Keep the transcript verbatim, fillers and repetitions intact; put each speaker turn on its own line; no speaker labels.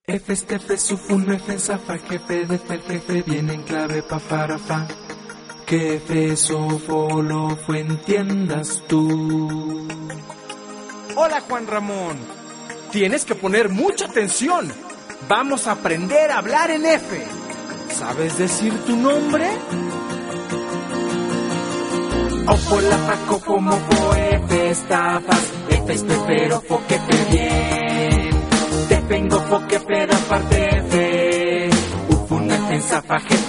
F, F, Sufun, F, Zafa, jefe, de F, jefe, viene en clave pa, para, fa. Que F, Sofo, lo fue, entiendas tú.
Hola, Juan Ramón. Tienes que poner mucha atención. Vamos a aprender a hablar en F. ¿Sabes decir tu nombre?
Ofo, la, fa, cofo, mofo, F, estafas, F, espero, fo, que te bien. Te vengo, fo, que peda, parte F. Ufun, F, Zafa, jefe,